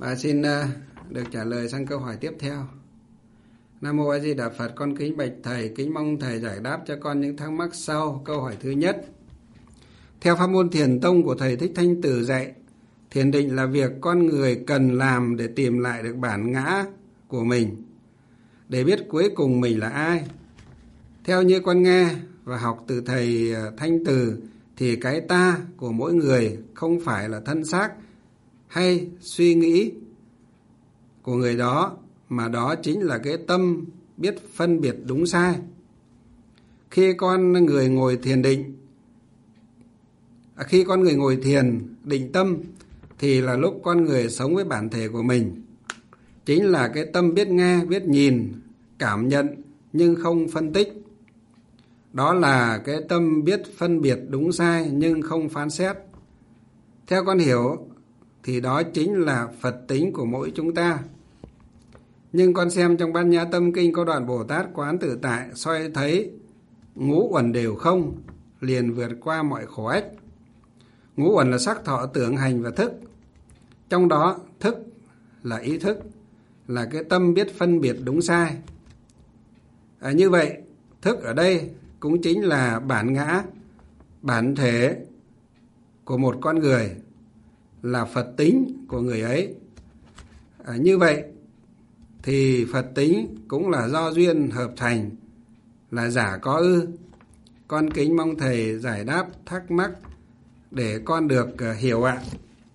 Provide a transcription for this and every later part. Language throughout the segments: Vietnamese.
Và xin được trả lời sang câu hỏi tiếp theo. Nam Mô A Di Đà Phật, con kính bạch Thầy, kính mong Thầy giải đáp cho con những thắc mắc sau. Câu hỏi thứ nhất: theo pháp môn Thiền tông của Thầy Thích Thanh Tử dạy, thiền định là việc con người cần làm để tìm lại được bản ngã của mình, để biết cuối cùng mình là ai. Theo như con nghe và học từ Thầy Thanh Tử thì cái ta của mỗi người không phải là thân xác hay suy nghĩ của người đó, mà đó chính là cái tâm biết phân biệt đúng sai. Khi con người ngồi thiền định tâm thì là lúc con người sống với bản thể của mình, chính là cái tâm biết nghe, biết nhìn, cảm nhận nhưng không phân tích. Đó là cái tâm biết phân biệt đúng sai nhưng không phán xét. Theo con hiểu thì đó chính là Phật tính của mỗi chúng ta. Nhưng con xem trong Bát Nhã Tâm Kinh có đoạn Bồ Tát quán tự tại, soi thấy ngũ uẩn đều không, liền vượt qua mọi khổ ách. Ngũ uẩn là sắc, thọ, tưởng, hành và thức. Trong đó thức là ý thức, là cái tâm biết phân biệt đúng sai. Như vậy thức ở đây cũng chính là bản ngã, bản thể của một con người, là Phật tính của người ấy. Như vậy thì Phật tính cũng là do duyên hợp thành, là giả có ư. Con kính mong Thầy giải đáp thắc mắc để con được hiểu ạ.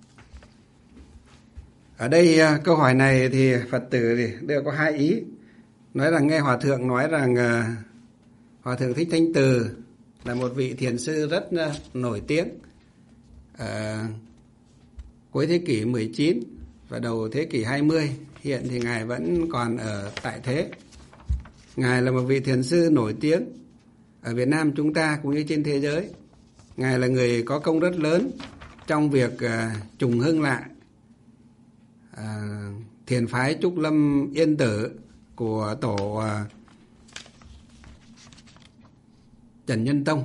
Ở đây câu hỏi này thì Phật tử thì đều có hai ý. Nói rằng nghe Hòa Thượng nói rằng Hòa Thượng Thích Thanh Từ là một vị thiền sư rất nổi tiếng cuối thế kỷ 19 và đầu thế kỷ 20. Hiện thì Ngài vẫn còn ở tại thế. Ngài là một vị thiền sư nổi tiếng ở Việt Nam chúng ta cũng như trên thế giới. Ngài là người có công rất lớn trong việc trùng hưng lại thiền phái Trúc Lâm Yên Tử của tổ Trần Nhân Tông,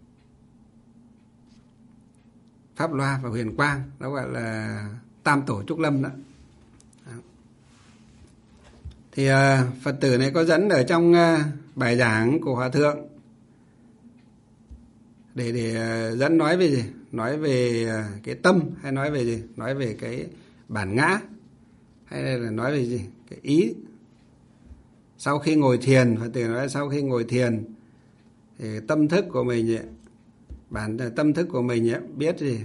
Pháp Loa và Huyền Quang, nó gọi là Tam Tổ Trúc Lâm đó. Thì Phật tử này có dẫn ở trong bài giảng của Hòa Thượng để dẫn nói về gì? Nói về cái tâm, hay nói về gì? Nói về cái bản ngã, hay là nói về gì? Cái ý. Sau khi ngồi thiền, Phật tử nói sau khi ngồi thiền thì tâm thức của mình tâm thức của mình biết gì?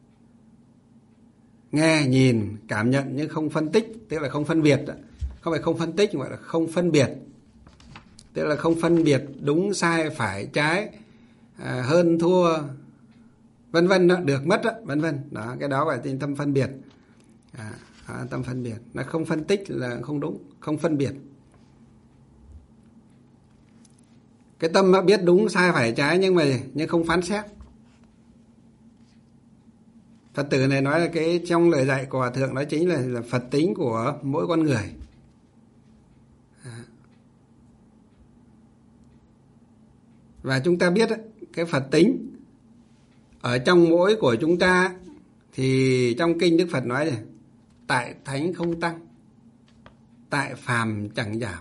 Nghe, nhìn, cảm nhận nhưng không phân tích, tức là không phân biệt. Không phải không phân tích, gọi là không phân biệt. Tức là không phân biệt đúng sai, phải trái, hơn thua, vân vân, được mất đó, vân vân. Đó, cái đó gọi là tâm phân biệt. Tâm phân biệt, nó không phân tích là không đúng, không phân biệt. Cái tâm biết đúng sai phải trái nhưng không phán xét. Phật tử này nói là cái trong lời dạy của Hòa Thượng đó chính là Phật tính của mỗi con người. Và chúng ta biết cái Phật tính ở trong mỗi của chúng ta thì trong kinh Đức Phật nói này: tại thánh không tăng, tại phàm chẳng giảm.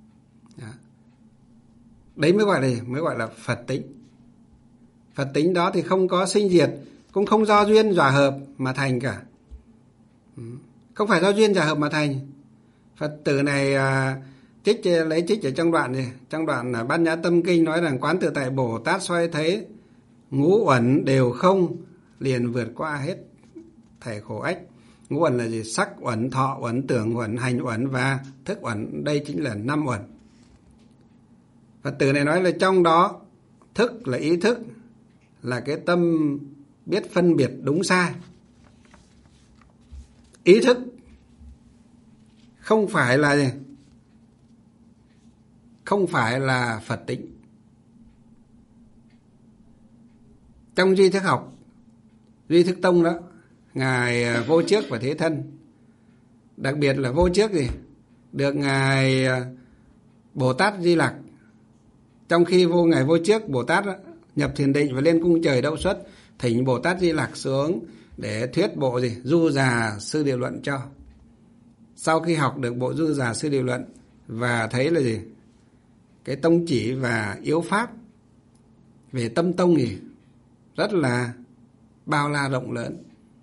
Đấy mới gọi là Phật tính. Phật tính đó thì không có sinh diệt, cũng không do duyên dỏa hợp mà thành cả. Không phải do duyên dỏa hợp mà thành. Phật tử này lấy trích ở trong đoạn này, trong đoạn Bát Nhã Tâm Kinh nói rằng quán tự tại Bồ Tát soi thấy ngũ uẩn đều không, liền vượt qua hết thảy khổ ách. Ngũ uẩn là gì? Sắc uẩn, thọ uẩn, tưởng uẩn, hành uẩn và thức uẩn. Đây chính là 5 uẩn. Phật tử này nói là trong đó thức là ý thức, là cái tâm biết phân biệt đúng sai. Ý thức không phải là gì? Không phải là Phật tính. Trong duy thức học, duy thức tông đó, Ngài Vô Trước và Thế Thân, đặc biệt là Vô Trước gì? Được Ngài Bồ Tát Di Lặc. Trong khi Ngài Vô Trước Bồ Tát đó, nhập thiền định và lên cung trời Đậu Xuất, thỉnh Bồ Tát Di Lặc xuống để thuyết bộ gì? Du Già Sư Địa Luận cho. sau khi học được bộ Du Già Sư Địa Luận và thấy là gì, cái tông chỉ và yếu pháp về tâm tông thì rất là bao la rộng lớn.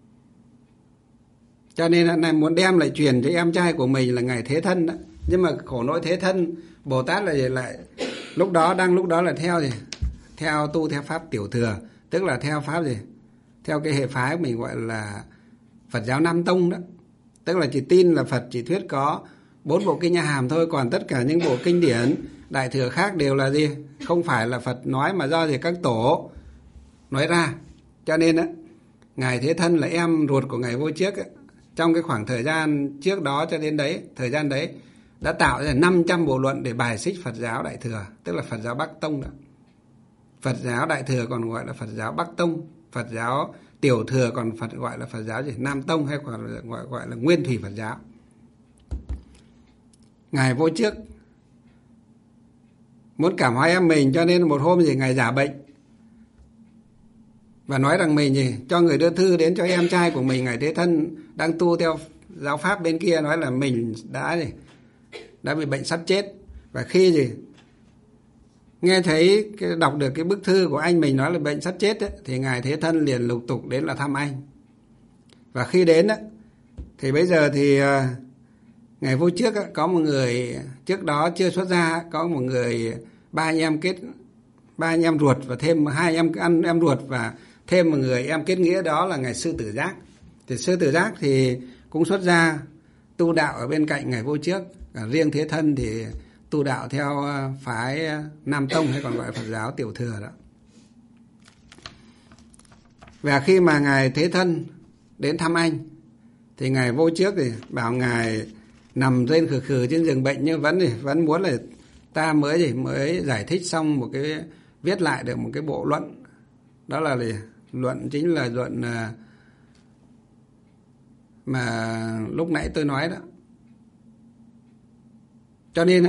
Cho nên hôm nay muốn đem lại truyền cho em trai của mình là Ngài Thế Thân đó. Nhưng mà khổ nỗi Thế Thân Bồ Tát là gì, lại lúc đó là theo gì, theo tu theo pháp tiểu thừa, tức là theo pháp gì, theo cái hệ phái mình gọi là Phật giáo Nam Tông đó. Tức là chỉ tin là Phật chỉ thuyết có 4 bộ kinh A Hàm thôi, còn tất cả những bộ kinh điển đại thừa khác đều là gì, không phải là Phật nói mà do gì các tổ nói ra. Cho nên á, Ngài Thế Thân là em ruột của Ngài Vô Trước ấy, trong cái khoảng thời gian trước đó cho đến đấy, thời gian đấy đã tạo ra 500 bộ luận để bài xích Phật giáo Đại Thừa, tức là Phật giáo Bắc Tông đó. Phật giáo Đại Thừa còn gọi là Phật giáo Bắc Tông, Phật giáo Tiểu Thừa còn gọi là Phật giáo gì, Nam Tông, hay còn gọi là Nguyên Thủy Phật giáo. Ngài Vô Trước muốn cảm hóa em mình, cho nên một hôm gì Ngài giả bệnh và nói rằng mình gì cho người đưa thư đến cho em trai của mình, Ngài Thế Thân đang tu theo giáo pháp bên kia, nói là mình đã bị bệnh sắp chết. Và khi gì nghe thấy đọc được cái bức thư của anh mình nói là bệnh sắp chết ấy, thì Ngài Thế Thân liền lục tục đến là thăm anh. Và khi đến ấy, thì bây giờ thì Ngài Vô Trước ấy, có một người trước đó chưa xuất gia, có một người ba anh em ruột và thêm 2 em ruột và thêm một người em kết nghĩa, đó là Ngài Sư Tử Giác. Thì Sư Tử Giác thì cũng xuất gia tu đạo ở bên cạnh Ngài Vô Trước. Riêng Thế Thân thì tu đạo theo phái Nam Tông, hay còn gọi là Phật giáo Tiểu Thừa đó. Và khi mà Ngài Thế Thân đến thăm anh thì Ngài Vô Trước thì bảo Ngài nằm rên khừ khừ trên giường bệnh, nhưng vẫn muốn là ta mới giải thích xong một cái, viết lại được một cái bộ luận, đó là luận chính là luận mà lúc nãy tôi nói đó. Cho nên á,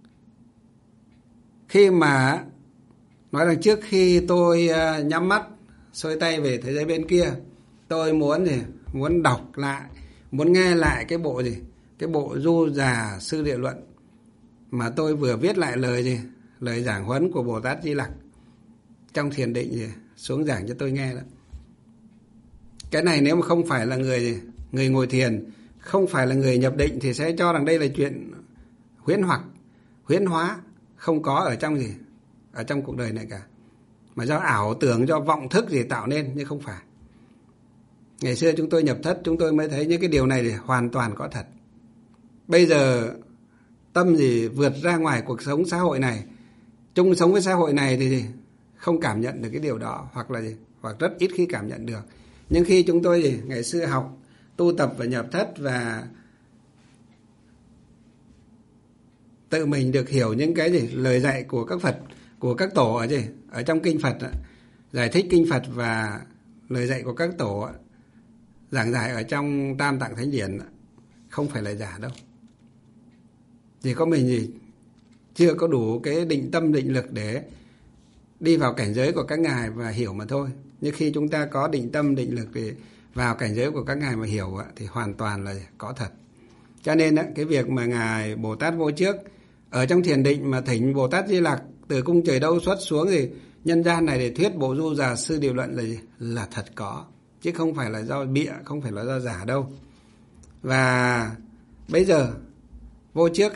khi mà nói rằng trước khi tôi nhắm mắt xuôi tay về thế giới bên kia, tôi muốn đọc lại, muốn nghe lại cái bộ cái bộ Du Già Sư Địa Luận mà tôi vừa viết lại lời giảng huấn của Bồ Tát Di Lặc trong thiền định xuống giảng cho tôi nghe đó. Cái này nếu mà không phải là người ngồi thiền, không phải là người nhập định thì sẽ cho rằng đây là chuyện huyễn hóa, không có ở trong cuộc đời này cả, mà do ảo tưởng, do vọng thức tạo nên, nhưng không phải. Ngày xưa chúng tôi nhập thất, chúng tôi mới thấy những cái điều này thì hoàn toàn có thật. Bây giờ tâm vượt ra ngoài cuộc sống xã hội này, chung sống với xã hội này thì không cảm nhận được cái điều đó, hoặc rất ít khi cảm nhận được. Nhưng khi chúng tôi ngày xưa học, tu tập và nhập thất và tự mình được hiểu những cái lời dạy của các Phật, của các tổ ở trong kinh Phật, giải thích kinh Phật và lời dạy của các tổ giảng giải ở trong Tam Tạng Thánh Điển, không phải là giả đâu. Chỉ có mình chưa có đủ cái định tâm định lực để đi vào cảnh giới của các ngài và hiểu mà thôi. Nhưng khi chúng ta có định tâm định lực để vào cảnh giới của các ngài mà hiểu thì hoàn toàn là có thật. Cho nên cái việc mà Ngài Bồ Tát Vô Trước ở trong thiền định mà thỉnh Bồ Tát Di Lặc từ cung trời đâu xuất xuống nhân gian này để thuyết bộ Du Già Sư Địa Luận là thật có, chứ không phải là do bịa, không phải là do giả đâu. Và bây giờ Vô Trước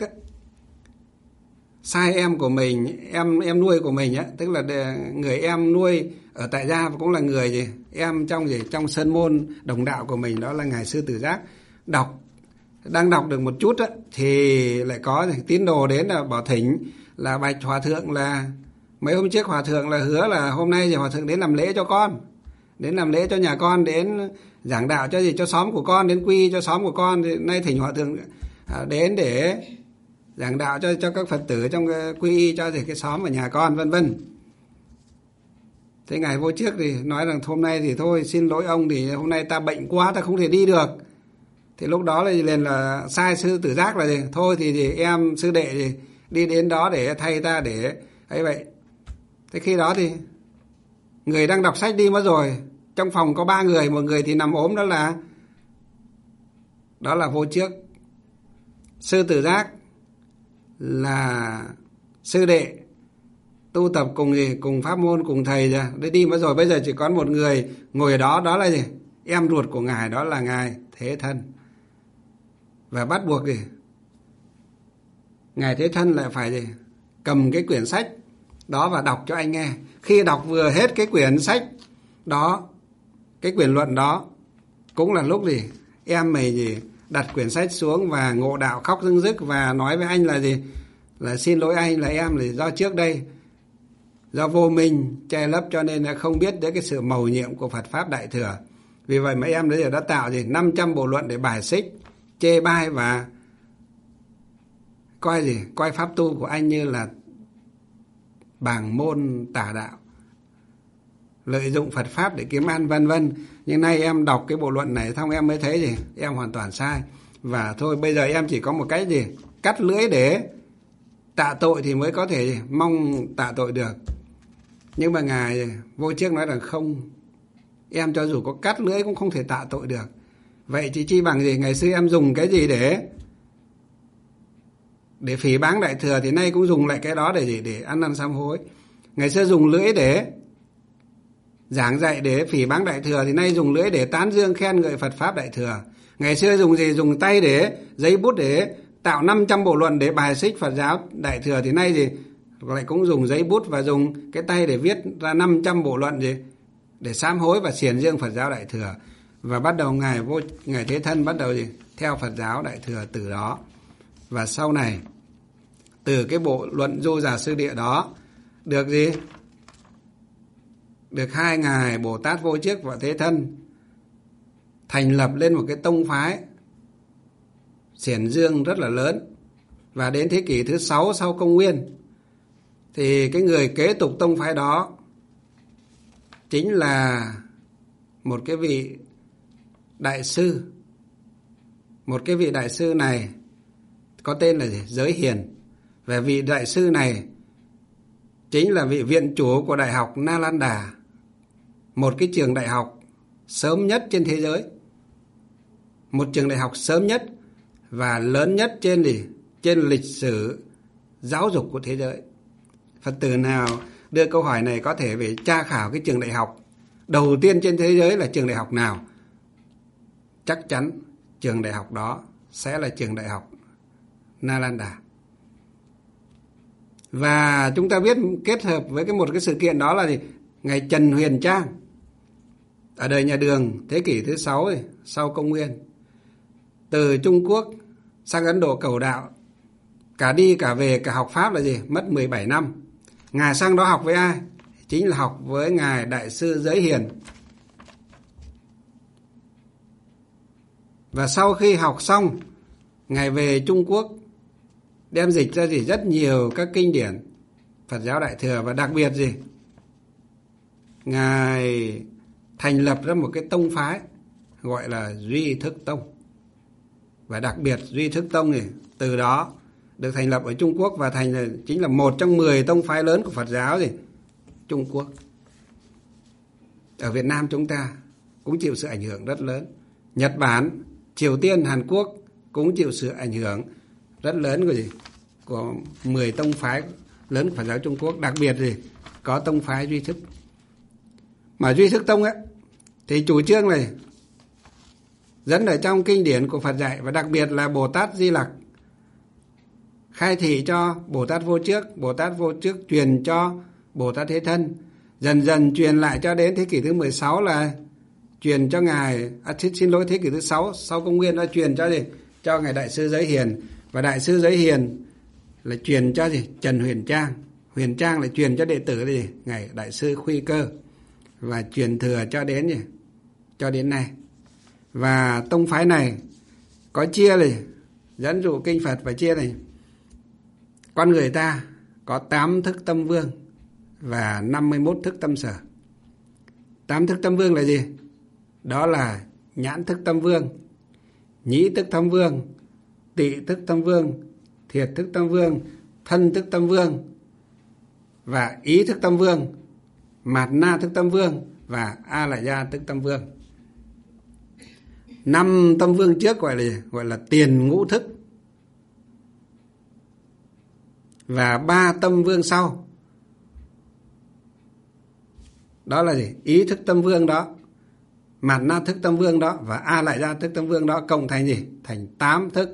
sai em của mình, em nuôi của mình tức là người em nuôi ở tại gia và cũng là người em trong sơn môn đồng đạo của mình, đó là Ngài Sư Tử Giác. Đang đọc được một chút thì lại có tín đồ đến là bảo thỉnh là bạch hòa thượng, là mấy hôm trước hòa thượng là hứa là hôm nay hòa thượng đến làm lễ cho con, đến làm lễ cho nhà con, đến giảng đạo cho xóm của con, đến quy cho xóm của con. Thì nay thỉnh hòa thượng đến để giảng đạo cho các Phật tử trong quy y cho cái xóm ở nhà con, vân vân. Thế Ngài Vô Trước thì nói rằng hôm nay thì thôi, xin lỗi ông, thì hôm nay ta bệnh quá, ta không thể đi được. Thì lúc đó liền là sai Sư Tử Giác là thôi thì em sư đệ đi đến đó để thay ta để ấy vậy. Thế khi đó thì người đang đọc sách đi mất rồi, trong phòng có 3 người, một người thì nằm ốm, đó là Vô Trước. Sư Tử Giác là sư đệ tu tập cùng gì, cùng pháp môn, cùng thầy ra để đi mất rồi. Bây giờ chỉ có một người ngồi ở đó, đó là gì? Em ruột của ngài, đó là ngài Thế Thân. Và bắt buộc gì? Ngài Thế Thân lại phải gì? Cầm cái quyển sách đó và đọc cho anh nghe. Khi đọc vừa hết cái quyển sách đó, cái quyển luận đó, cũng là lúc gì? Em mày gì? Đặt quyển sách xuống và ngộ đạo khóc rưng rức và nói với anh là gì? Là xin lỗi anh, là em là do trước đây do vô minh che lấp cho nên là không biết đến cái sự mầu nhiệm của Phật Pháp Đại Thừa. Vì vậy mà em đấy giờ đã tạo gì 500 bộ luận để bài xích, chê bai và coi gì, coi pháp tu của anh như là bảng môn tà đạo, lợi dụng Phật Pháp để kiếm ăn vân vân. Nhưng nay em đọc cái bộ luận này xong em mới thấy gì, em hoàn toàn sai. Và thôi bây giờ em chỉ có một cách gì, cắt lưỡi để tạ tội thì mới có thể mong tạ tội được. Nhưng mà ngài Vô Trước nói rằng không, em cho dù có cắt lưỡi cũng không thể tạ tội được. Vậy thì chi bằng gì, ngày xưa em dùng cái gì để phỉ báng Đại Thừa thì nay cũng dùng lại cái đó để gì, để ăn năn sám hối. Ngày xưa dùng lưỡi để giảng dạy để phỉ báng Đại Thừa thì nay dùng lưỡi để tán dương khen ngợi Phật Pháp Đại Thừa. Ngày xưa dùng gì, dùng tay để giấy bút để tạo 500 bộ luận để bài xích Phật giáo Đại Thừa thì nay gì lại cũng dùng giấy bút và dùng cái tay để viết ra 500 bộ luận gì để sám hối và xiển dương Phật giáo Đại Thừa. Và bắt đầu ngài Thế Thân bắt đầu gì theo Phật giáo Đại Thừa từ đó. Và sau này từ cái bộ luận Du Già Sư Địa đó được gì, được hai ngài Bồ Tát Vô Trước và Thế Thân thành lập lên một cái tông phái xiển dương rất là lớn. Và đến thế kỷ thứ 6 sau công nguyên thì cái người kế tục tông phái đó chính là một cái vị đại sư. Một cái vị đại sư này có tên là gì? Giới Hiền. Và vị đại sư này chính là vị viện chủ của Đại học Nalanda, một cái trường đại học sớm nhất trên thế giới, một trường đại học sớm nhất và lớn nhất trên lịch sử giáo dục của thế giới. Phật tử nào đưa câu hỏi này có thể về tra khảo cái trường đại học đầu tiên trên thế giới là trường đại học nào. Chắc chắn trường đại học đó sẽ là trường đại học Nalanda. Và chúng ta biết kết hợp với một cái sự kiện đó là gì? Ngài Trần Huyền Trang ở đời nhà Đường thế kỷ thứ 6 sau công nguyên, từ Trung Quốc sang Ấn Độ cầu đạo, cả đi cả về cả học Pháp là gì? Mất 17 năm. Ngài sang đó học với ai? Chính là học với ngài Đại sư Giới Hiền. Và sau khi học xong, ngài về Trung Quốc đem dịch ra gì rất nhiều các kinh điển Phật giáo Đại Thừa. Và đặc biệt gì, ngài thành lập ra một cái tông phái gọi là Duy Thức Tông. Và đặc biệt Duy Thức Tông này từ đó được thành lập ở Trung Quốc và chính là một trong 10 tông phái lớn của Phật giáo Trung Quốc. Ở Việt Nam chúng ta cũng chịu sự ảnh hưởng rất lớn. Nhật Bản, Triều Tiên, Hàn Quốc cũng chịu sự ảnh hưởng rất lớn của 10 tông phái lớn của Phật giáo Trung Quốc. Đặc biệt có tông phái Duy Thức. Mà Duy Thức Tông thì chủ trương này dẫn ở trong kinh điển của Phật dạy, và đặc biệt là Bồ Tát Di Lặc khai thị cho Bồ Tát Vô Trước truyền cho Bồ Tát Thế Thân, dần dần truyền lại cho đến thế kỷ thứ 16 là truyền cho ngài thế kỷ thứ 6 sau công nguyên đã truyền cho ngài Đại sư Giới Hiền. Và Đại sư Giới Hiền là truyền cho Trần Huyền Trang. Huyền Trang lại truyền cho đệ tử ngài Đại sư Khuy Cơ, và truyền thừa cho đến nay. Và tông phái này có chia dẫn dụ kinh Phật và chia con người ta có 8 thức tâm vương và 51 thức tâm sở. 8 thức tâm vương là gì? Đó là nhãn thức tâm vương, nhĩ thức tâm vương, tị thức tâm vương, thiệt thức tâm vương, thân thức tâm vương và ý thức tâm vương, mạt na thức tâm vương và a la gia thức tâm vương. 5 tâm vương trước gọi là tiền ngũ thức. và 3 tâm vương sau. Đó là gì? Ý thức tâm vương đó, mạt na thức tâm vương đó và a lại gia thức tâm vương đó cộng thành gì? Thành 8 thức.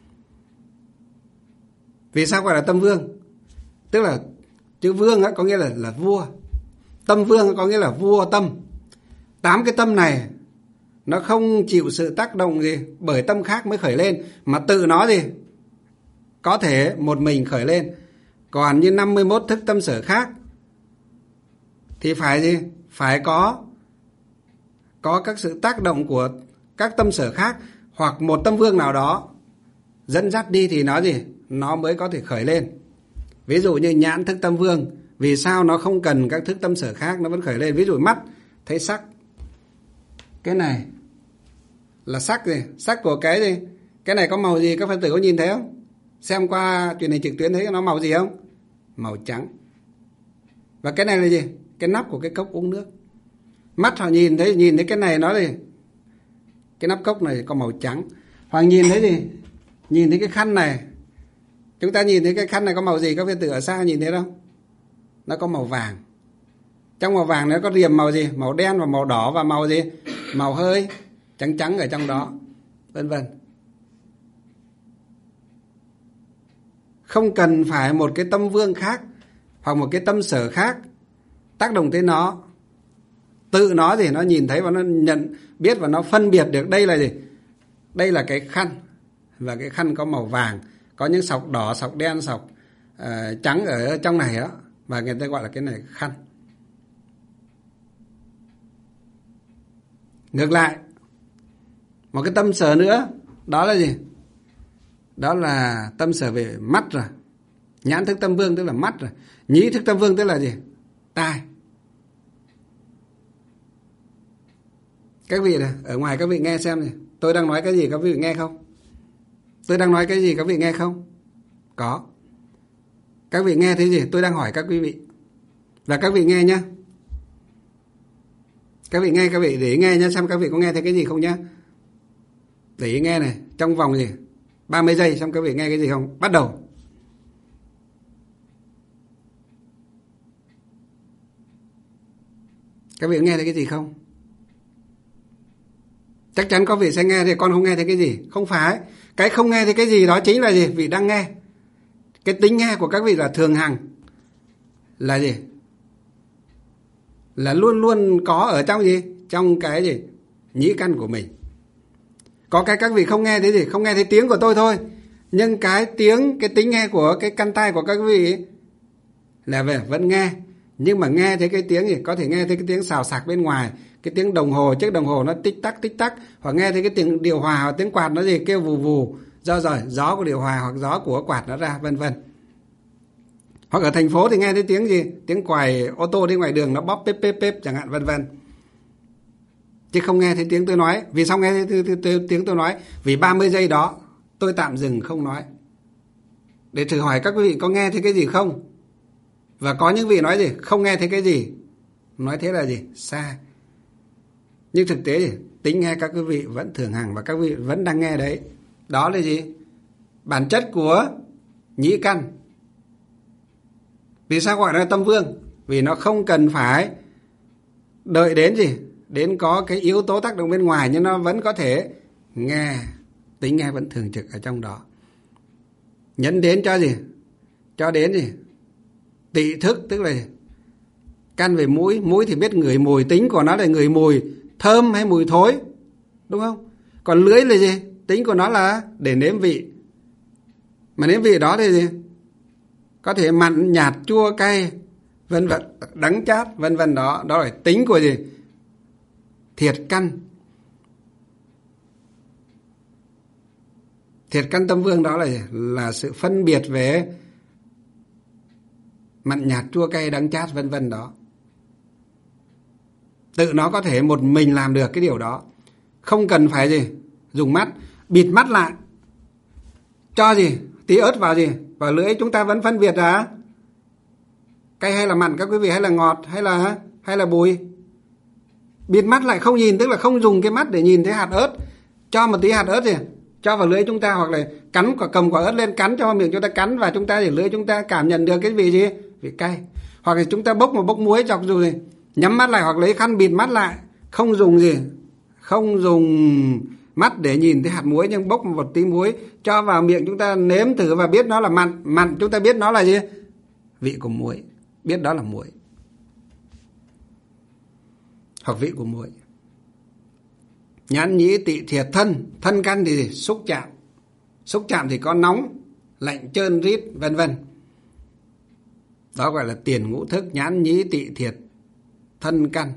Vì sao gọi là tâm vương? Tức là chữ vương ấy có nghĩa là vua. Tâm vương có nghĩa là vua tâm. 8 cái tâm này nó không chịu sự tác động gì bởi tâm khác mới khởi lên, mà tự nó gì? Có thể một mình khởi lên. Còn như 51 thức tâm sở khác thì phải gì? Phải có các sự tác động của các tâm sở khác hoặc một tâm vương nào đó dẫn dắt đi thì nó gì? Nó mới có thể khởi lên. Ví dụ như nhãn thức tâm vương, vì sao nó không cần các thức tâm sở khác nó vẫn khởi lên? Ví dụ mắt thấy sắc, cái này là sắc gì? Sắc của cái gì? Cái này có màu gì? Các Phật tử có nhìn thấy không? Xem qua truyền hình trực tuyến thấy nó màu gì không? Màu trắng. Và cái này là gì? Cái nắp của cái cốc uống nước. Mắt họ nhìn thấy cái này nó gì? Cái nắp cốc này có màu trắng. Hoặc nhìn thấy gì? Nhìn thấy cái khăn này. Chúng ta nhìn thấy cái khăn này có màu gì? Các Phật tử ở xa nhìn thấy không? Nó có màu vàng. Trong màu vàng nó có riềm màu gì? Màu đen và màu đỏ và màu gì? Màu hơi trắng trắng ở trong đó, vân vân. Không cần phải một cái tâm vương khác hoặc một cái tâm sở khác tác động tới nó. Tự nó gì? Nó nhìn thấy và nó nhận biết và nó phân biệt được đây là gì? Đây là cái khăn. Và cái khăn có màu vàng, có những sọc đỏ, sọc đen, sọc trắng ở trong này đó. Và người ta gọi là cái này khăn. Ngược lại, một cái tâm sở nữa, đó là gì? Đó là tâm sở về mắt rồi. Nhãn thức tâm vương tức là mắt rồi. Nhĩ thức tâm vương tức là gì? Tai. Các vị này, ở ngoài các vị nghe xem này, tôi đang nói cái gì các vị nghe không? Tôi đang nói cái gì các vị nghe không? Có. Các vị nghe thấy gì? Tôi đang hỏi các quý vị. Và các vị nghe nhá. Các vị nghe, các vị để ý nghe nhá, xem các vị có nghe thấy cái gì không nhá. Để ý nghe này, trong vòng gì? 30 giây xem các vị nghe cái gì không? Bắt đầu. Các vị nghe thấy cái gì không? Chắc chắn có vị sẽ nghe thì con không nghe thấy cái gì. Không phải. Cái không nghe thấy cái gì đó chính là gì? Vị đang nghe. Cái tính nghe của các vị là thường hằng. Là gì? Là luôn luôn có ở trong gì? Trong cái gì? Nhĩ căn của mình. Có cái các vị không nghe thấy gì? Không nghe thấy tiếng của tôi thôi. Nhưng cái tiếng, cái tính nghe của cái căn tai của các vị là về vẫn nghe. Nhưng mà nghe thấy cái tiếng gì? Có thể nghe thấy cái tiếng xào xạc bên ngoài, cái tiếng đồng hồ, chiếc đồng hồ nó tích tắc, hoặc nghe thấy cái tiếng điều hòa hoặc tiếng quạt nó gì kêu vù vù, gió của điều hòa hoặc gió của quạt nó ra, vân vân. Hoặc ở thành phố thì nghe thấy tiếng gì? Tiếng còi ô tô đi ngoài đường nó bóp pép pép pép chẳng hạn, vân vân. Chứ không nghe thấy tiếng tôi nói. Vì sao nghe thấy tiếng tôi nói? Vì 30 giây đó tôi tạm dừng không nói để thử hỏi các quý vị có nghe thấy cái gì không. Và có những vị nói gì? Không nghe thấy cái gì. Nói thế là gì? Sai. Nhưng thực tế thì tính nghe các quý vị vẫn thường hằng và các quý vị vẫn đang nghe đấy. Đó là gì? Bản chất của nhĩ căn. Vì sao gọi là tâm vương? Vì nó không cần phải đợi đến gì? Đến có cái yếu tố tác động bên ngoài, nhưng nó vẫn có thể nghe. Tính nghe vẫn thường trực ở trong đó. Nhấn đến cho gì? Cho đến gì? Tị thức, tức là căn về mũi. Mũi thì biết ngửi mùi, tính của nó là ngửi mùi thơm hay mùi thối, đúng không? Còn lưỡi là gì? Tính của nó là để nếm vị. Mà nếm vị đó thì gì? Có thể mặn, nhạt, chua, cay, vân vân, đắng chát, vân vân đó. Đó là tính của gì? Thiệt căn. Thiệt căn tâm vương đó là sự phân biệt về mặn, nhạt, chua, cay, đắng chát, vân vân đó. Tự nó có thể một mình làm được cái điều đó. Không cần phải gì? Dùng mắt, bịt mắt lại. Cho gì? Tí ớt vào gì? Vào lưỡi chúng ta vẫn phân biệt ra cay hay là mặn các quý vị, hay là ngọt hay là bùi. Bịt mắt lại không nhìn, tức là không dùng cái mắt để nhìn thấy hạt ớt. Cho một tí hạt ớt gì? Cho vào lưỡi chúng ta, hoặc là cắn cầm quả ớt lên cắn cho miệng chúng ta cắn, và chúng ta để lưỡi chúng ta cảm nhận được cái vị gì? Vị cay. Hoặc là chúng ta bốc một bốc muối chọc dù gì, nhắm mắt lại hoặc lấy khăn bịt mắt lại, không dùng gì, không dùng mắt để nhìn thấy hạt muối, nhưng bốc một tí muối cho vào miệng, chúng ta nếm thử và biết nó là mặn. Mặn chúng ta biết nó là gì? Vị của muối, biết đó là muối hoặc vị của muối. Nhãn nhĩ tỵ thiệt thân. Thân căn thì gì? Xúc chạm. Xúc chạm thì có nóng, lạnh, trơn, rít, vân vân. Đó gọi là tiền ngũ thức. Nhãn nhĩ tỵ thiệt thân căn.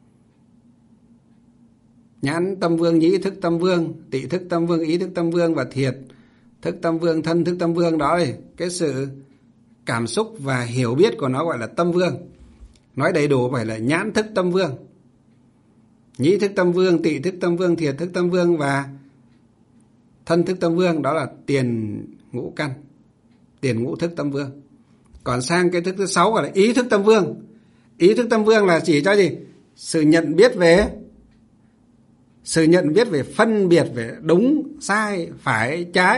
Nhãn tâm vương, nhĩ thức tâm vương, tỵ thức tâm vương, ý thức tâm vương, và thiệt thức tâm vương, thân thức tâm vương. Đó là cái sự cảm xúc và hiểu biết của nó gọi là tâm vương. Nói đầy đủ phải là nhãn thức tâm vương, nhĩ thức tâm vương, tỵ thức tâm vương, thiệt thức tâm vương và thân thức tâm vương. Đó là tiền ngũ căn, tiền ngũ thức tâm vương. Còn sang cái thức thứ 6 gọi là ý thức tâm vương. Ý thức tâm vương là chỉ cho gì? Sự nhận biết về phân biệt về đúng, sai, phải, trái.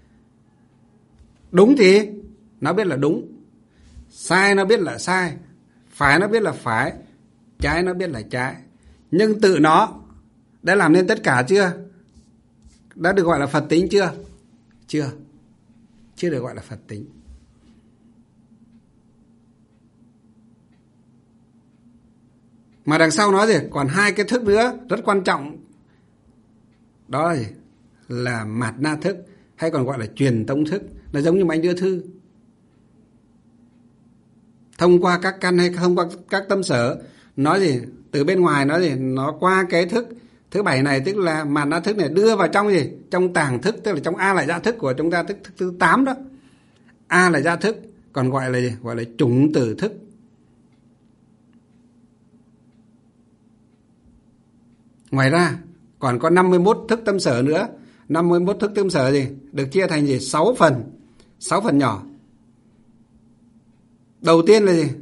Đúng thì nó biết là đúng, sai nó biết là sai, phải nó biết là phải, trái nó biết là trái. Nhưng tự nó đã làm nên tất cả chưa? Đã được gọi là Phật tính chưa? Chưa được gọi là Phật tính. Mà đằng sau nó gì? Còn 2 cái thức nữa rất quan trọng. Đó là gì? Là mạt na thức, hay còn gọi là truyền tống thức. Nó giống như anh đưa thư. Thông qua các căn hay thông qua các tâm sở. Nó gì? Từ bên ngoài nó gì? Nó qua cái thức thứ 7 này, tức là mạt na thức này, đưa vào trong gì? Trong tàng thức, tức là trong A lại dạ thức của chúng ta, thức thứ 8 đó. A là dạ thức, còn gọi là gì? Gọi là chủng tử thức. Ngoài ra còn có 51 thức tâm sở nữa. 51 thức tâm sở gì? Được chia thành gì? 6 phần. 6 phần nhỏ. Đầu tiên là gì?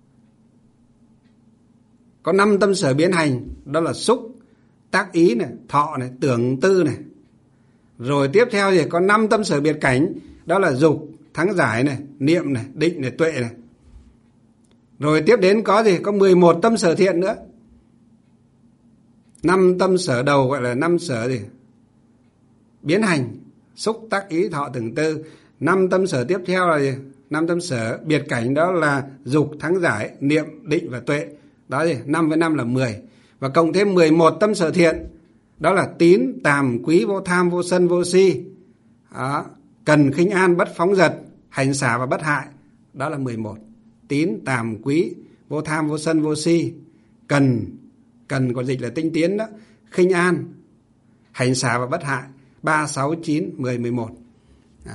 Có 5 tâm sở biến hành. Đó là xúc, tác ý này, thọ này, tưởng tư này. Rồi tiếp theo gì? Có 5 tâm sở biệt cảnh. Đó là dục, thắng giải này, niệm này, định này, tuệ này. Rồi tiếp đến có gì? Có 11 tâm sở thiện nữa. 5 tâm sở đầu gọi là 5 sở gì? Biến hành, xúc, tác, ý, thọ, tưởng, tư. 5 tâm sở tiếp theo là gì? 5 tâm sở biệt cảnh, đó là dục, thắng giải, niệm, định và tuệ. Đó gì? 5 với 5 là 10. Và cộng thêm 11 tâm sở thiện. Đó là tín, tàm, quý, vô tham, vô sân, vô si. Đó. Cần, khinh an, bất phóng dật, hành xả và bất hại. Đó là 11. Tín, tàm, quý, vô tham, vô sân, vô si. Cần còn dịch là tinh tiến đó. Khinh an, hành xả và bất hại. 3, 6, 9, 10, 11. Đó.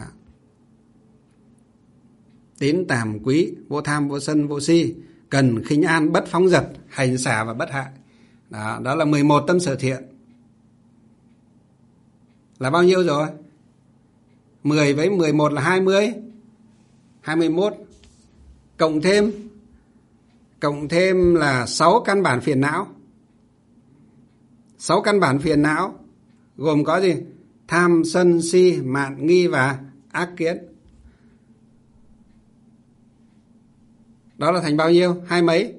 Tín, tàm, quý, vô tham, vô sân, vô si. Cần, khinh an, bất phóng dật, hành xả và bất hại. Đó là 11 tâm sở thiện. Là bao nhiêu rồi? 10 với 11 là 20. 21. Cộng thêm là 6 căn bản phiền não. 6 căn bản phiền não gồm có gì? Tham, sân, si, mạn, nghi và ác kiến. Đó là thành bao nhiêu? 20 mấy?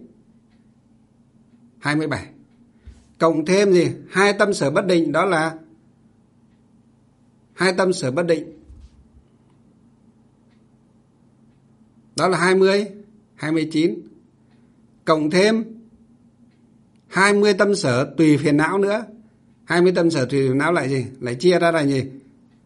27. Cộng thêm gì? 2 tâm sở bất định, đó là 2 tâm sở bất định. Đó là 20, 29. Cộng thêm 20 tâm sở tùy phiền não nữa. 20 tâm sở tùy phiền não lại gì? Lại chia ra là gì?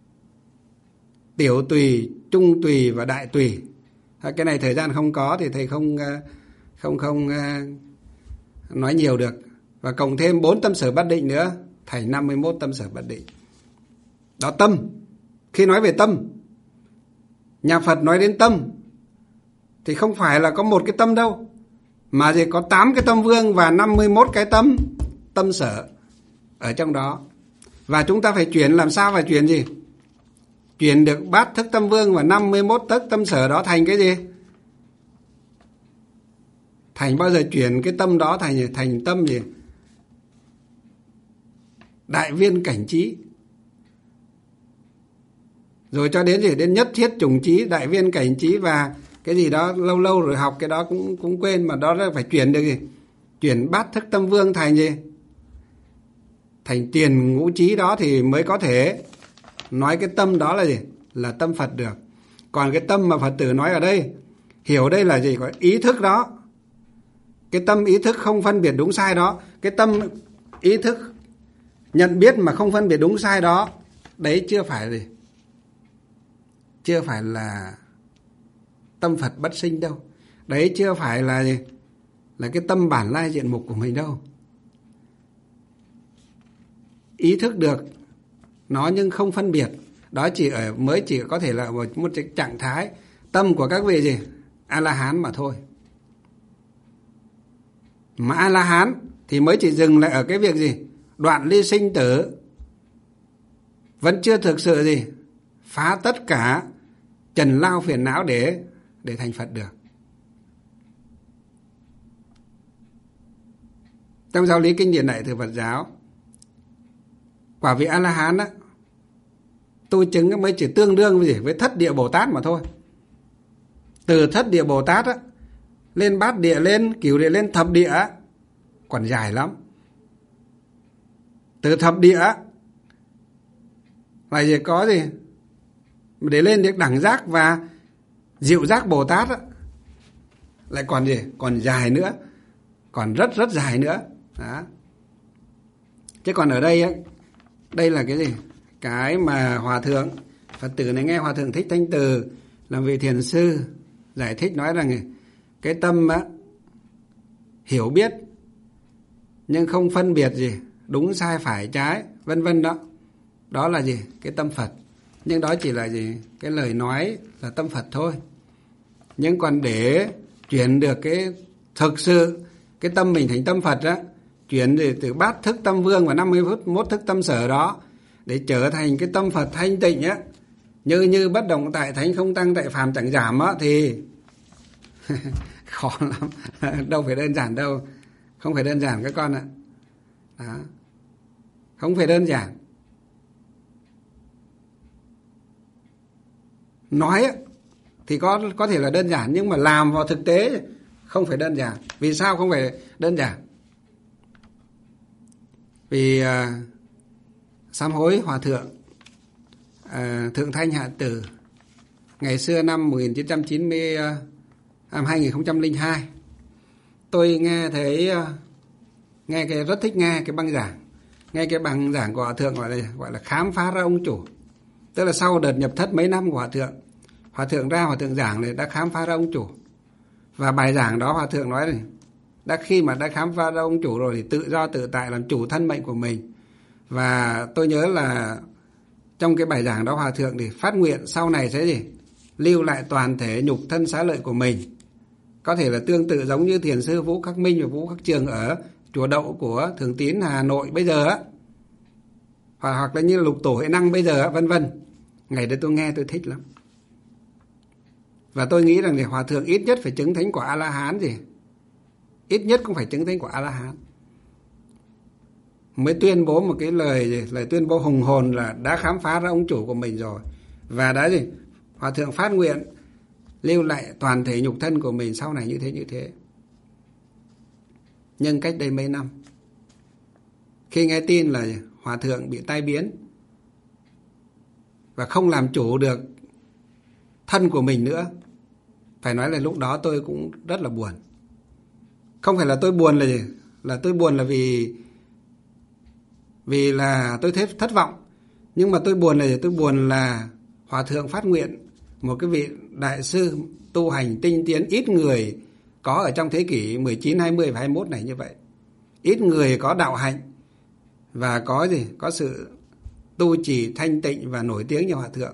Tiểu tùy, trung tùy và đại tùy. Cái này thời gian không có thì thầy không nói nhiều được. Và cộng thêm 4 tâm sở bất định nữa, thành 51 tâm sở bất định. Đó, tâm. Khi nói về tâm, nhà Phật nói đến tâm thì không phải là có một cái tâm đâu, mà chỉ có 8 cái tâm vương và 51 cái tâm sở ở trong đó. Và chúng ta phải chuyển, làm sao phải chuyển gì? Chuyển được bát thức tâm vương và 51 thức tâm sở đó thành cái gì? Thành bao giờ chuyển cái tâm đó thành tâm gì? Đại viên cảnh trí. Rồi cho đến gì, đến nhất thiết chủng trí, đại viên cảnh trí và cái gì đó lâu lâu rồi học cái đó cũng quên, mà đó là phải chuyển được gì, chuyển bát thức tâm vương thành gì, thành tiền ngũ trí đó thì mới có thể nói cái tâm đó là gì, là tâm Phật được. Còn cái tâm mà Phật tử nói ở đây, hiểu đây là gì, có ý thức đó, cái tâm ý thức không phân biệt đúng sai đó, cái tâm ý thức nhận biết mà không phân biệt đúng sai đó, đấy chưa phải gì, chưa phải là tâm Phật bất sinh đâu. Đấy chưa phải là gì, là cái tâm bản lai diện mục của mình đâu. Ý thức được nó nhưng không phân biệt, đó mới chỉ có thể là một trạng thái tâm của các vị gì, A-la-hán mà thôi. Mà A-la-hán thì mới chỉ dừng lại ở cái việc gì, đoạn ly sinh tử, vẫn chưa thực sự gì phá tất cả trần lao phiền não để thành Phật được. Trong giáo lý kinh điển đại thừa Phật giáo, quả vị A-la-hán á, tu chứng mới chỉ tương đương với gì, với thất địa Bồ Tát mà thôi. Từ thất địa Bồ Tát á, lên bát địa, lên cửu địa, lên thập địa á, còn dài lắm. Từ thập địa á, phải gì có gì, để lên được đẳng giác và diệu giác Bồ Tát á, lại còn gì, còn dài nữa, còn rất rất dài nữa đó. Chứ còn ở đây á, đây là cái gì, cái mà hòa thượng Phật tử này nghe hòa thượng Thích Thanh Từ làm vị thiền sư giải thích nói rằng cái tâm á, hiểu biết nhưng không phân biệt gì đúng sai phải trái vân vân đó, đó là gì, cái tâm Phật. Nhưng đó chỉ là gì, cái lời nói là tâm Phật thôi. Nhưng còn để chuyển được cái thực sự cái tâm mình thành tâm Phật á, chuyển từ bát thức tâm vương và 51 thức tâm sở đó để trở thành cái tâm Phật thanh tịnh á, như bất động tại thánh, không tăng tại phàm chẳng giảm á, thì khó lắm. Đâu phải đơn giản đâu, không phải đơn giản các con ạ. Đó, không phải đơn giản. Nói á, thì có thể là đơn giản, nhưng mà làm vào thực tế không phải đơn giản. Vì sao không phải đơn giản? Vì sám hối hòa thượng Thượng Thanh Hạ Tử ngày xưa năm 2002, tôi nghe thấy rất thích nghe cái băng giảng, nghe cái băng giảng của hòa thượng gọi là khám phá ra ông chủ. Tức là sau đợt nhập thất mấy năm của hòa thượng ra, hòa thượng giảng này đã khám phá ra ông chủ. Và bài giảng đó hòa thượng nói này, khi mà đã khám phá ra ông chủ rồi thì tự do tự tại làm chủ thân mệnh của mình. Và tôi nhớ là trong cái bài giảng đó hòa thượng thì phát nguyện sau này sẽ gì, lưu lại toàn thể nhục thân xá lợi của mình. Có thể là tương tự giống như thiền sư Vũ Khắc Minh và Vũ Khắc Trường ở chùa Đậu của Thường Tín Hà Nội bây giờ á, hoặc là như Lục Tổ Huệ Năng bây giờ á, vân vân. Ngày đấy tôi nghe tôi thích lắm. Và tôi nghĩ rằng thì hòa thượng ít nhất phải chứng thánh quả A-la-hán gì, ít nhất cũng phải chứng thánh quả A-la-hán mới tuyên bố một cái lời tuyên bố hùng hồn là đã khám phá ra ông chủ của mình rồi. Và đã gì, hòa thượng phát nguyện lưu lại toàn thể nhục thân của mình sau này như thế. Nhưng cách đây mấy năm, khi nghe tin là hòa thượng bị tai biến và không làm chủ được thân của mình nữa, phải nói là lúc đó tôi cũng rất là buồn. Không phải là tôi buồn là gì, là tôi buồn là vì là tôi thấy thất vọng. Nhưng mà tôi buồn là gì? Tôi buồn là hòa thượng phát nguyện, một cái vị đại sư tu hành tinh tiến ít người có ở trong thế kỷ 19, 20 và 21 này như vậy. Ít người có đạo hạnh và có gì, có sự tu trì thanh tịnh và nổi tiếng như hòa thượng.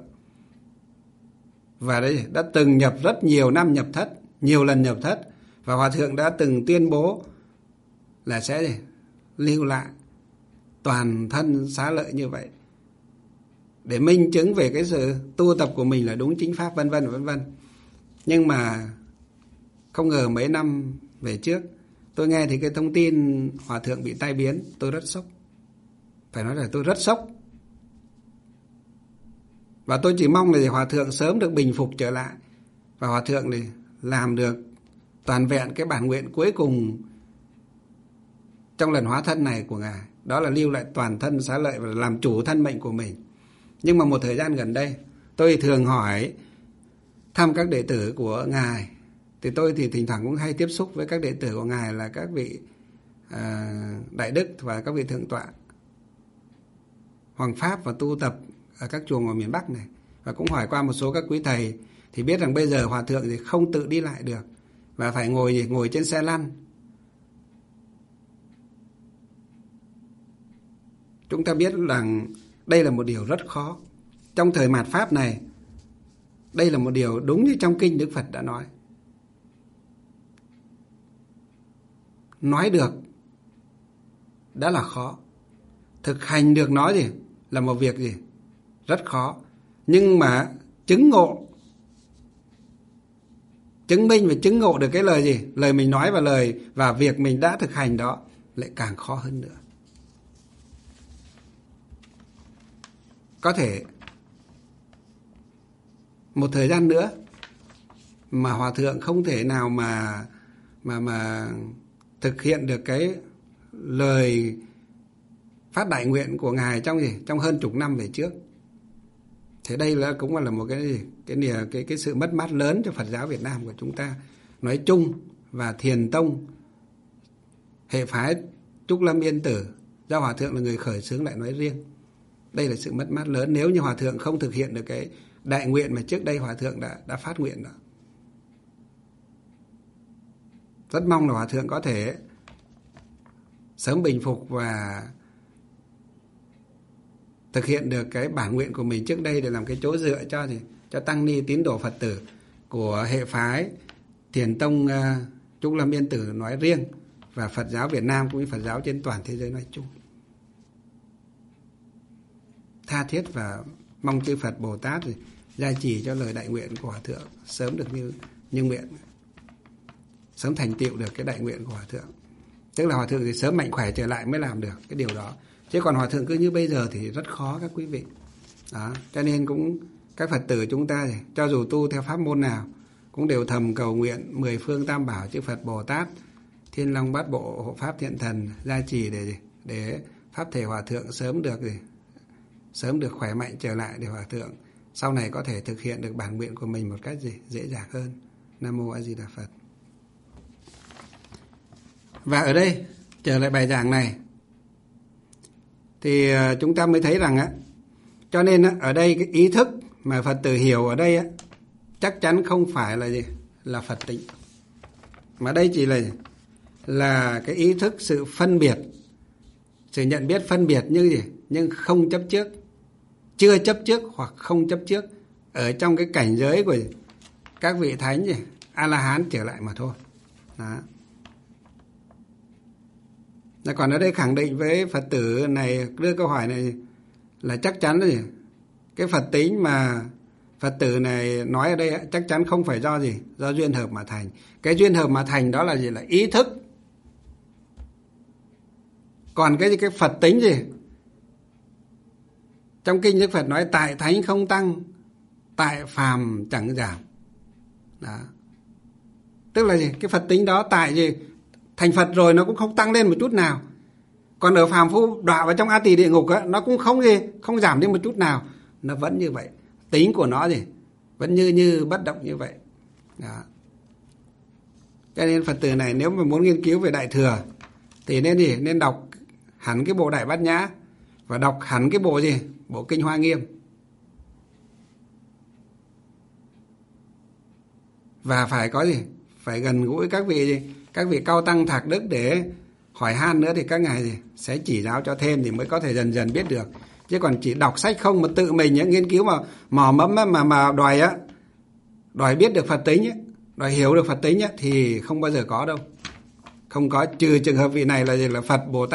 Và đấy đã từng nhập rất nhiều năm nhập thất, nhiều lần nhập thất, và hòa thượng đã từng tuyên bố là sẽ lưu lại toàn thân xá lợi như vậy để minh chứng về cái sự tu tập của mình là đúng chính pháp, vân vân vân vân. Nhưng mà không ngờ mấy năm về trước tôi nghe thì cái thông tin hòa thượng bị tai biến, tôi rất sốc. Phải nói là tôi rất sốc. Và tôi chỉ mong là Hòa thượng sớm được bình phục trở lại, và Hòa thượng thì làm được toàn vẹn cái bản nguyện cuối cùng trong lần hóa thân này của Ngài, đó là lưu lại toàn thân xá lợi và làm chủ thân mệnh của mình. Nhưng mà một thời gian gần đây, tôi thường hỏi thăm các đệ tử của Ngài, thì tôi thì thỉnh thoảng cũng hay tiếp xúc với các đệ tử của Ngài là các vị Đại Đức và các vị Thượng tọa Hoàng Pháp và tu tập ở các chùa ngoài miền Bắc này. Và cũng hỏi qua một số các quý thầy thì biết rằng bây giờ Hòa thượng thì không tự đi lại được và phải ngồi trên xe lăn. Chúng ta biết rằng đây là một điều rất khó. Trong thời mạt Pháp này, đây là một điều đúng như trong kinh Đức Phật đã nói. Nói được đã là khó. Thực hành được nó gì là một việc gì rất khó. Nhưng mà chứng ngộ, chứng minh và chứng ngộ được cái lời gì, lời mình nói và việc mình đã thực hành đó lại càng khó hơn nữa. Có thể một thời gian nữa mà Hòa thượng không thể nào mà thực hiện được cái lời phát đại nguyện của Ngài trong hơn chục năm về trước. Thế đây là cũng là một cái sự mất mát lớn cho Phật giáo Việt Nam của chúng ta nói chung, và Thiền Tông hệ phái Trúc Lâm Yên Tử do Hòa thượng là người khởi xướng lại nói riêng. Đây là sự mất mát lớn nếu như Hòa thượng không thực hiện được cái đại nguyện mà trước đây Hòa thượng đã phát nguyện đó. Rất mong là Hòa thượng có thể sớm bình phục và thực hiện được cái bản nguyện của mình trước đây để làm cái chỗ dựa cho tăng ni tín đồ Phật tử của hệ phái Thiền Tông Trúc Lâm Yên Tử nói riêng, và Phật giáo Việt Nam cũng như Phật giáo trên toàn thế giới nói chung. Tha thiết và mong chư Phật Bồ Tát gia trì cho lời đại nguyện của Hòa thượng sớm được như nguyện, sớm thành tựu được cái đại nguyện của Hòa thượng. Tức là Hòa thượng thì sớm mạnh khỏe trở lại mới làm được cái điều đó. Chứ còn Hòa thượng cứ như bây giờ thì rất khó các quý vị. Đó, cho nên cũng các Phật tử chúng ta thì, cho dù tu theo pháp môn nào cũng đều thầm cầu nguyện 10 phương tam bảo chư Phật Bồ Tát, Thiên Long Bát Bộ, Hộ Pháp Thiện Thần gia trì để pháp thể Hòa thượng sớm được khỏe mạnh trở lại, để Hòa thượng sau này có thể thực hiện được bản nguyện của mình một cách dễ dàng hơn. Nam Mô A Di Đà Phật. Và ở đây trở lại bài giảng này thì chúng ta mới thấy rằng cho nên ở đây cái ý thức mà Phật tử hiểu ở đây chắc chắn không phải là Phật tịnh, mà đây chỉ là cái ý thức sự phân biệt, sự nhận biết phân biệt nhưng không chấp trước, chưa chấp trước hoặc không chấp trước ở trong cái cảnh giới của các vị thánh A-la-hán trở lại mà thôi. Đó. Còn ở đây khẳng định với Phật tử này đưa câu hỏi này là chắc chắn là cái Phật tính mà Phật tử này nói ở đây chắc chắn không phải do duyên hợp mà thành. Cái duyên hợp mà thành đó là là ý thức. Còn cái Phật tính trong kinh Đức Phật nói tại thánh không tăng, tại phàm chẳng giảm. Đó. Tức là cái Phật tính đó tại thành Phật rồi nó cũng không tăng lên một chút nào. Còn ở phàm phu đọa vào trong A Tỳ địa ngục nó cũng không giảm đi một chút nào, nó vẫn như vậy. Tính của nó vẫn như bất động như vậy. Đó. Cho nên Phật tử này nếu mà muốn nghiên cứu về Đại Thừa thì nên đọc hẳn cái bộ Đại Bát Nhã và đọc hẳn cái bộ bộ Kinh Hoa Nghiêm. Và phải có phải gần gũi các vị cao tăng thạc đức để hỏi han nữa, thì các ngài sẽ chỉ giáo cho thêm thì mới có thể dần dần biết được. Chứ còn chỉ đọc sách không mà tự mình nghiên cứu mà mò mẫm mà đòi biết được Phật tính đòi hiểu được Phật tính thì không bao giờ có đâu. Không có, trừ trường hợp vị này là Phật Bồ Tát